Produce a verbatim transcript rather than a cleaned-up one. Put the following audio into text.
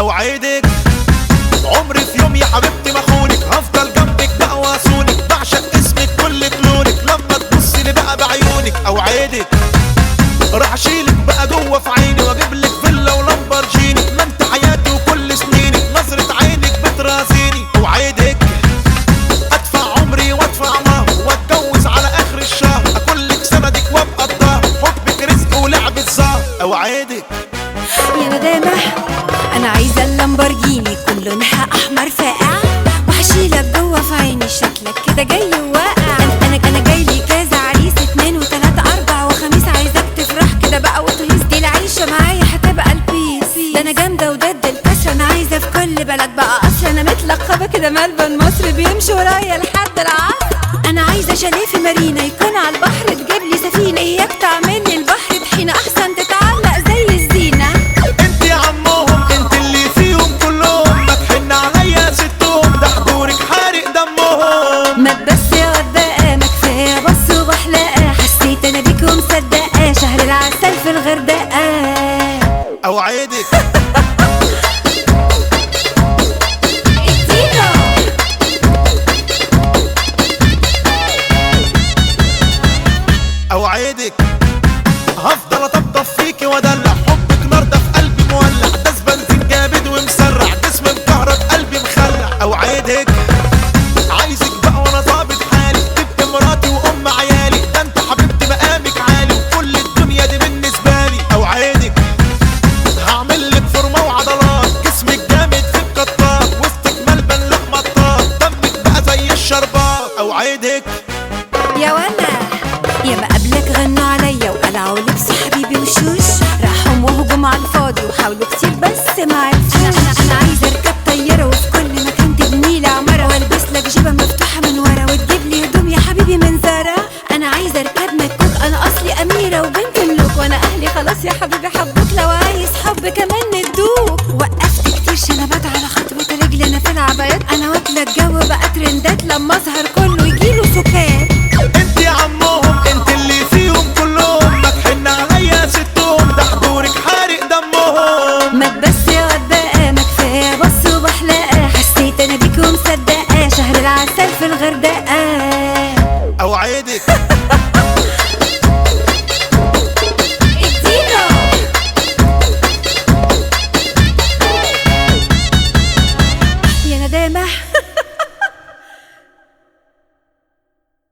اوعدك عمري في يوم يا حبيبتي ما خونك، هفضل جنبك بقى واصونك، بعشق اسمك كل كلونك، لما تبصلي بقى بعيونك اوعدك راح اشيلك بقى جوه في عيني، واجيب لك فيلا ولامبرجيني، ما انت حياتي وكل سنيني، نظرة عينك بترازيني اوعدك ادفع عمري وادفع مهر، واتجوز على اخر الشهر، اكون لك سندك وابقى الظهر، حبك رزق ولعبة زهر اوعدك. يا ندامة انا عايزة اللامبرجيني كل لونها احمر فاقع، وهشيلك جوه في عيني، شكلك كده جاي واقع. انا انا انا جاي لي كذا عريس، اتنين وتلاتة اربع وخميس، عايزاك تفرح كده بقى وتهيس، دي العيشة معايا هتبقى البيس، ده انا جامدة وضد الكسر، انا عايزة في كل بلد بقى اصل، انا متلقبة كده ملبن مصر بيمشي ورايا لحد العصر. انا عايزة شاليه في مارينا يكون على البحر، تجيب لي سفينة اياك تعمل لي البحر طحينة، احسن تتعلق زي الزينة. انت يا عمهم انت اللي فيهم كلهم، ما تحن عليا ستهم، ده حضورك حارق دمهم. ما تبس يا وداقة ما كفاية بص وبحلقة، حسيت انا بيك ومصدقة، شهر العسل في الغردقة اوعدك اوعدك هفضل اطبطب فيكي وادلع، حبك نار ده في قلبي مولع، داس بنزين جامد ومسرع، جسمي مكهرب قلبي مخلع اوعدك عايزك بقى وانا ظابط حالي، تبقى مراتي وام عيالي، ده انت حبيبتي مقامك عالي، وكل الدنيا دي بالنسبه لي اوعدك هعمل لك فورمه وعضلات، جسمك جامد في القطار، وسطك ملبن لحمه طار، دمك بقى زي الشربات اوعدك. يا وانا يا ما قبلك غنوا عليا وقلعوا لبس حبيبي وشوش، راحوا وهجموا على الفاضي وحاولوا كتير بس ما عرفوش. انا انا انا عايزه اركب طياره وفي كل مكان تبني لي عماره، والبس لك جيبه مفتوحه من ورا، وتجيب لي هدوم يا حبيبي من زارا. انا عايزه اركب مكوك، انا اصلي اميره وبنت ملوك، وانا اهلي خلاص يا حبيبي حبوك، لو عايز حب كمان ندوك. وقفت كتير شنبات على خطوه رجلي انا في العبايات، انا واكله الجو بقى ترندات، لما اظهر كله يجيله سكات. انت يا عمهم انت اللي فيهم كلهم، ما تحن عليا ستهم، ده حضورك حارق دمهم. ما تبس يا وداقة ما كفاية بص وبحلقة، حسيت انا بيك ومصدقة، شهر العسل في الغردقة اوعدك اديله يا ندامة